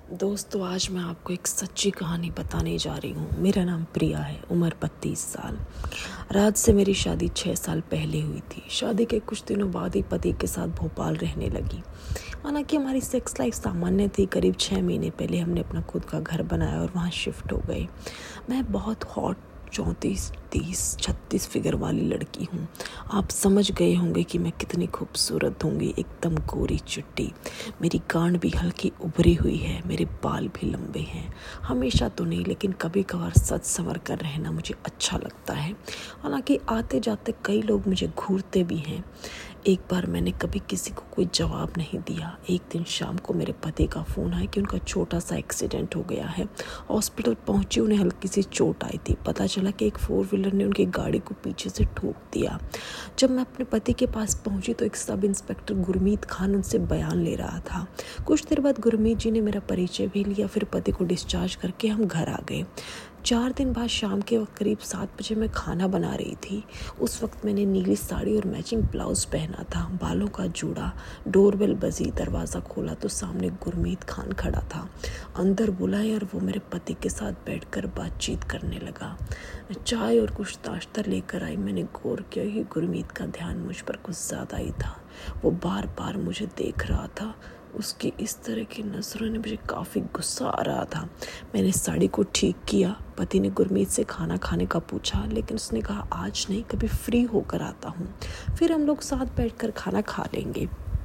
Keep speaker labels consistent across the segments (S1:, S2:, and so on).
S1: दोस्तों, आज मैं आपको एक सच्ची कहानी बताने जा रही हूँ। मेरा नाम प्रिया है, उम्र 32 साल। राज से मेरी शादी 6 साल पहले हुई थी। शादी के कुछ दिनों बाद ही पति के साथ भोपाल रहने लगी। हालांकि हमारी सेक्स लाइफ सामान्य थी। करीब 6 महीने पहले हमने अपना खुद का घर बनाया और वहाँ शिफ्ट हो गए। मैं बहुत हॉट 34, 30, 36 फिगर वाली लड़की हूँ। आप समझ गए होंगे कि मैं कितनी खूबसूरत होंगी। एकदम गोरी चिट्टी, मेरी गांड भी हल्की उभरी हुई है, मेरे बाल भी लंबे हैं। हमेशा तो नहीं, लेकिन कभी कभार सच संवर कर रहना मुझे अच्छा लगता है। हालांकि आते जाते कई लोग मुझे घूरते भी हैं। एक बार मैंने कभी किसी को कोई जवाब नहीं दिया। एक दिन शाम को मेरे पति का फ़ोन आया कि उनका छोटा सा एक्सीडेंट हो गया है। हॉस्पिटल पहुंची, उन्हें हल्की सी चोट आई थी। पता चला कि एक 4 व्हीलर ने उनकी गाड़ी को पीछे से ठोक दिया। जब मैं अपने पति के पास पहुंची तो एक सब इंस्पेक्टर गुरमीत खान उनसे बयान ले रहा था। कुछ देर बाद गुरमीत जी ने मेरा परिचय भी लिया। फिर पति को डिस्चार्ज करके हम घर आ गए। 4 दिन बाद शाम के वक्त करीब 7 बजे मैं खाना बना रही थी। उस वक्त मैंने नीली साड़ी और मैचिंग ब्लाउज पहना था, बालों का जूड़ा। डोरबेल बजी, दरवाज़ा खोला तो सामने गुरमीत खान खड़ा था। अंदर बुलाया और वो मेरे पति के साथ बैठकर बातचीत करने लगा। चाय और कुछ नाश्ता लेकर आई। मैंने गौर किया कि गुरमीत का ध्यान मुझ पर कुछ ज़्यादा ही था। वो बार बार मुझे देख रहा था। उसकी इस तरह की नज़रों ने मुझे काफ़ी गुस्सा आ रहा था। मैंने साड़ी को ठीक किया। पति ने गुरमीत से खाना खाने का पूछा, लेकिन उसने कहा आज नहीं, कभी फ्री होकर आता हूँ, फिर हम लोग साथ बैठकर खाना खा लेंगे।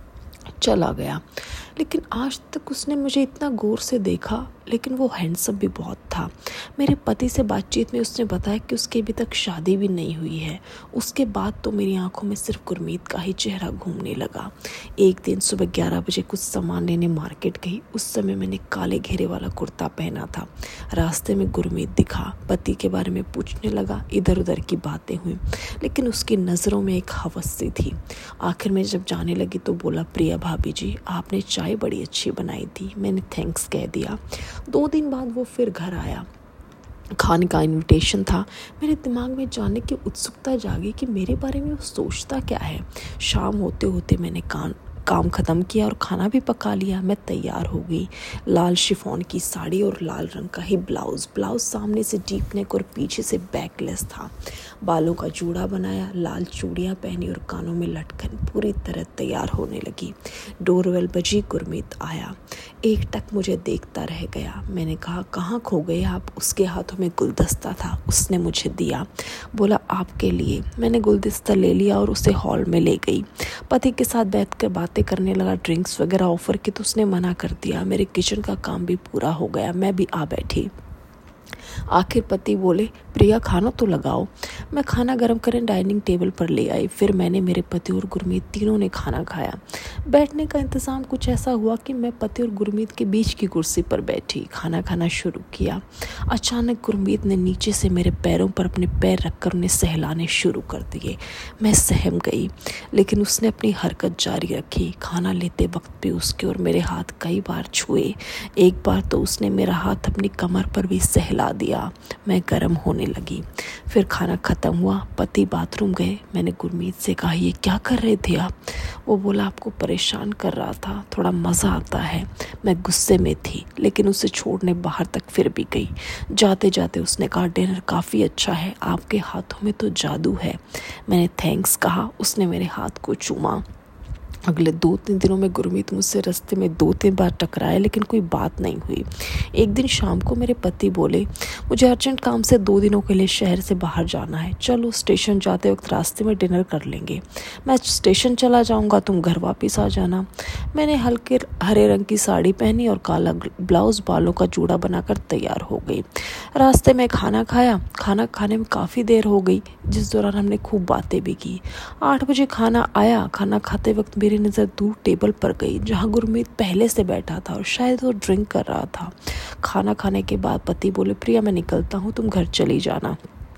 S1: चला गया। लेकिन आज तक उसने मुझे इतना गौर से देखा, लेकिन वो हैंडसम भी बहुत था। मेरे पति से बातचीत में उसने बताया कि उसकी अभी तक शादी भी नहीं हुई है। उसके बाद तो मेरी आंखों में सिर्फ गुरमीत का ही चेहरा घूमने लगा। एक दिन सुबह 11 बजे कुछ सामान लेने मार्केट गई। उस समय मैंने काले घेरे वाला कुर्ता पहना था। रास्ते में गुरमीत दिखा, पति के बारे में पूछने लगा। इधर उधर की बातें हुई, लेकिन उसकी नज़रों में एक हवस सी थी। आखिर में जब जाने लगी तो बोला, प्रिया भाभी जी, आपने चाय बड़ी अच्छी बनाई थी। मैंने थैंक्स कह दिया। 2 दिन बाद वो फिर घर आया। खाने का इनविटेशन था। मेरे दिमाग में जानने की उत्सुकता जागी कि मेरे बारे में वो सोचता क्या है। शाम होते होते मैंने काम ख़त्म किया और खाना भी पका लिया। मैं तैयार हो गई। लाल शिफॉन की साड़ी और लाल रंग का ही ब्लाउज़ सामने से डीप नेक और पीछे से बैकलेस था। बालों का जूड़ा बनाया, लाल चूड़ियाँ पहनी और कानों में लटकन। पूरी तरह तैयार होने लगी। डोरबेल बजी, गुरमीत आया। एक टक मुझे देखता रह गया। मैंने कहा, कहाँ खो गए आप? उसके हाथों में गुलदस्ता था, उसने मुझे दिया। बोला, आपके लिए। मैंने गुलदस्ता ले लिया और उसे हॉल में ले गई। पति के साथ बैठकर बातें करने लगा। ड्रिंक्स वगैरह ऑफर की तो उसने मना कर दिया। मेरे किचन का काम भी पूरा हो गया। मैं भी आ बैठी। आखिर पति बोले, प्रिया खाना तो लगाओ। मैं खाना गर्म करने डाइनिंग टेबल पर ले आई। फिर मैंने, मेरे पति और गुरमीत तीनों ने खाना खाया। बैठने का इंतज़ाम कुछ ऐसा हुआ कि मैं पति और गुरमीत के बीच की कुर्सी पर बैठी, खाना खाना शुरू किया। अचानक गुरमीत ने नीचे से मेरे पैरों पर अपने पैर रखकर उन्हें सहलाने शुरू कर दिए। मैं सहम गई, लेकिन उसने अपनी हरकत जारी रखी। खाना लेते वक्त भी उसके और मेरे हाथ कई बार छुए। एक बार तो उसने मेरा हाथ अपनी कमर पर भी सहला दिया। मैं गर्म होने लगी। फिर खाना खत्म हुआ। पति बाथरूम गए। मैंने गुरमीत से कहा, ये क्या कर रहे थे आप? वो बोला, आपको परेशान कर रहा था, थोड़ा मज़ा आता है। मैं गुस्से में थी, लेकिन उसे छोड़ने बाहर तक फिर भी गई। जाते जाते उसने कहा, डिनर काफ़ी अच्छा है, आपके हाथों में तो जादू है। मैंने थैंक्स कहा। उसने मेरे हाथ को चूमा। अगले 2-3 दिनों में गुरमीत मुझसे रास्ते में 2-3 बार टकराया, लेकिन कोई बात नहीं हुई। एक दिन शाम को मेरे पति बोले, मुझे अर्जेंट काम से 2 दिनों के लिए शहर से बाहर जाना है, चलो स्टेशन जाते वक्त रास्ते में डिनर कर लेंगे। मैं स्टेशन चला जाऊंगा, तुम घर वापस आ जाना। मैंने हल्के हरे रंग की साड़ी पहनी और काला ब्लाउज, बालों का जूड़ा बनाकर तैयार हो गई। रास्ते में खाना खाया। खाना खाने में काफ़ी देर हो गई, जिस दौरान हमने खूब बातें भी की। 8 बजे खाना आया। खाना खाते वक्त मेरी नज़र दूर टेबल पर गई, जहां गुरमीत पहले से बैठा था और शायद वो ड्रिंक कर रहा था। खाना खाने के बाद पति बोले, प्रिया मैं निकलता हूँ, तुम घर चली जाना।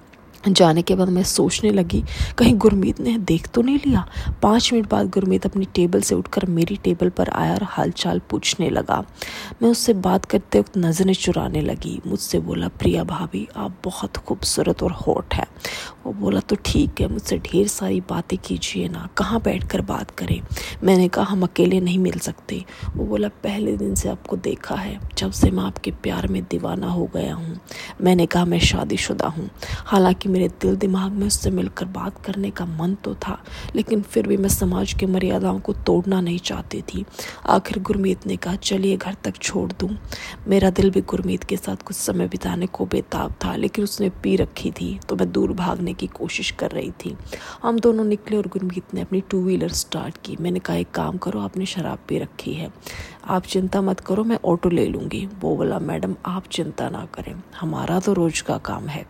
S1: जाने के बाद मैं सोचने लगी कहीं गुरमीत ने देख तो नहीं लिया। 5 मिनट बाद गुरमीत अपनी टेबल से उठकर मेरी टेबल पर आया और हालचाल पूछने लगा। मैं उससे बात करते वक्त नज़रें चुराने लगी। मुझसे बोला, प्रिया भाभी आप बहुत खूबसूरत और हॉट है। वो बोला, तो ठीक है, मुझसे ढेर सारी बातें कीजिए ना, कहाँ बैठकर बात करें। मैंने कहा, हम अकेले नहीं मिल सकते। वो बोला, पहले दिन से आपको देखा है, जब से मैं आपके प्यार में दीवाना हो गया हूँ। मैंने कहा, मैं शादीशुदा हूँ। हालांकि मेरे दिल दिमाग में उससे मिलकर बात करने का मन तो था, लेकिन फिर भी मैं समाज की मर्यादाओं को तोड़ना नहीं चाहती थी। आखिर गुरमीत ने कहा, चलिए घर तक छोड़ दूँ। मेरा दिल भी गुरमीत के साथ कुछ समय बिताने को बेताब था, लेकिन उसने पी रखी थी तो मैं दूर भागने की कोशिश कर रही थी। हम दोनों निकले और गुरमीत ने अपनी 2 व्हीलर स्टार्ट की। मैंने कहा, एक काम करो, आपने शराब पी रखी है, आप चिंता मत करो, मैं ऑटो ले लूँगी। वो बोला, मैडम आप चिंता ना करें, हमारा तो रोज का काम है।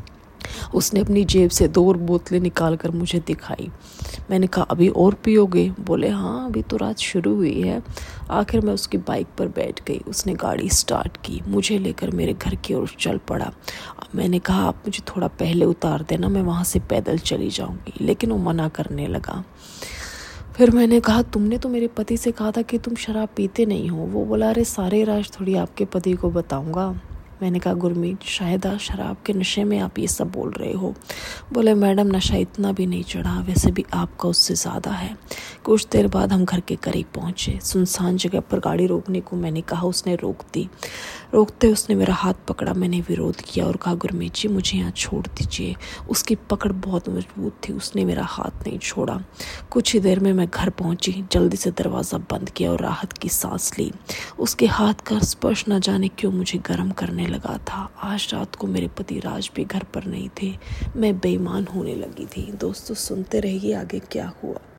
S1: उसने अपनी जेब से 2 और बोतलें निकाल कर मुझे दिखाई। मैंने कहा, अभी और पियोगे? बोले, हाँ अभी तो रात शुरू हुई है। आखिर मैं उसकी बाइक पर बैठ गई। उसने गाड़ी स्टार्ट की, मुझे लेकर मेरे घर की ओर चल पड़ा। मैंने कहा, आप मुझे थोड़ा पहले उतार देना, मैं वहाँ से पैदल चली जाऊँगी, लेकिन वो मना करने लगा। फिर मैंने कहा, तुमने तो मेरे पति से कहा था कि तुम शराब पीते नहीं हो। वो बोला, अरे सारे राज थोड़ी आपके पति को बताऊंगा। मैंने कहा, गुरमीत शायद आज शराब के नशे में आप ये सब बोल रहे हो। बोले, मैडम नशा इतना भी नहीं चढ़ा, वैसे भी आपका उससे ज़्यादा है। कुछ देर बाद हम घर के करीब पहुँचे। सुनसान जगह पर गाड़ी रोकने को मैंने कहा, उसने रोक दी। रोकते उसने मेरा हाथ पकड़ा, मैंने विरोध किया और कहा, गुरमीत जी मुझे यहाँ छोड़ दीजिए। उसकी पकड़ बहुत मजबूत थी, उसने मेरा हाथ नहीं छोड़ा। कुछ ही देर में मैं घर पहुंची, जल्दी से दरवाज़ा बंद किया और राहत की सांस ली। उसके हाथ का स्पर्श न जाने क्यों मुझे गर्म करने लगा था। आज रात को मेरे पति राज भी घर पर नहीं थे। मैं बेईमान होने लगी थी। दोस्तों सुनते रहिए आगे क्या हुआ।